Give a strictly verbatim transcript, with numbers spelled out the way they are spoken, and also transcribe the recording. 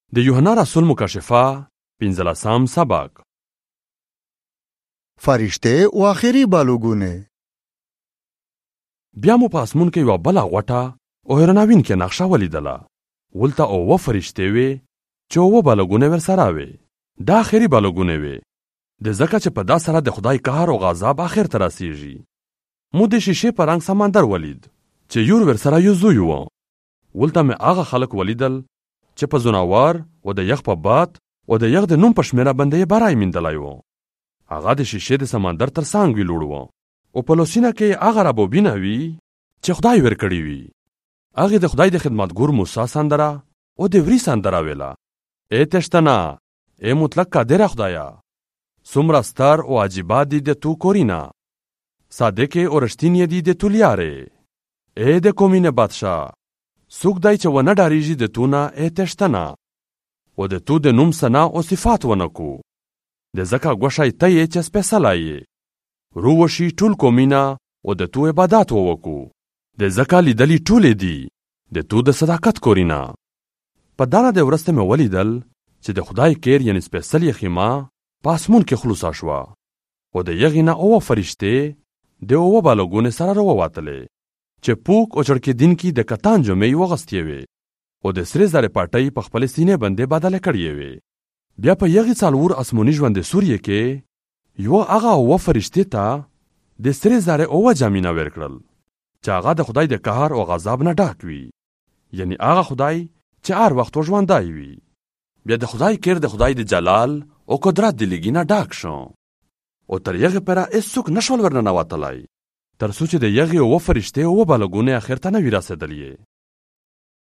د یوحنا رسول مکاشفه پنځلسم سبق. فرشته و آخري بالوګونه. بیا مو په اسمون کې یوه بله غوټه او حیرانوونکې نقشه ولیدله. ولته اووه فرشتې وې چې اووه بالوګونه ورسره وې. دا آخري بالوګونه وې د ځکه چې په دا سره د خدای قهر او غضب آخر ته رسیږي. مو د شیشې په رنګ سمندر ولید چې یور ورسره یو زوی و. ولته مې هغه خلک ولیدل چې په ځناور او د یخ په باد او د یخ د نوم په شمېره باندې یې برای میندلی و. هغه د شیشې د سمندر تر څنګ ویلوړ و او په لاسونه کې هغه ربابونه وي چې خدای ورکړي وي. هغې د خدای د خدمتګور موسی سندره او د وري سندره ویله. ای تشتنه، ای مطلق قادره خدایه، څومره ستر او عجیبه دي د تو کورینه، صادقې او رښتینې دي د تو لیارې. ای د قومینې بادشاه، څوک دی چې ونه ډارېږي د تو نه ای تشتنه او د تو د نوم ثنا او صفات ونه کو. د ځکه ګوښی ته یې چې سپېڅلی یې. رو وشي ټول قومونه او د تو عبادت ووکو. د ځکه لیدلي ټولې دي د تو د صداقت کورینه. په دانه د ورسته مې ولیدل چې د خدای کیر یعنې سپېڅلې خیمه په اسمون کې خلوصه شوه او د یغې نه اووه فرشتې د اووه بالوګونې سره راووتلې چې پوک او چړکېدونکي د کتان جامې یې واغوستې وې او د سرې زرې پټۍ په خپلې سینې باندې بدلې کړې وې. بیا په یغې څلور اسموني ژوندې سوریې کې یوه هغه اووه فرشتې ته د سرې زرې اووه جامونه ورکړل چې هغه د خدای د قهر او غضب نه ډک وي، یعنې هغه خدای چې هر وخت ژوندی وي. بیا د خدای کیر د خدای د جلال او قدرت د لیږي نه ډک شو او تر یغې پره هېڅوک نشول ورننوتلی تر څو چې د یغې اووه فرشتې اووه بالوګونې اخر ته نه وي رسېدلې.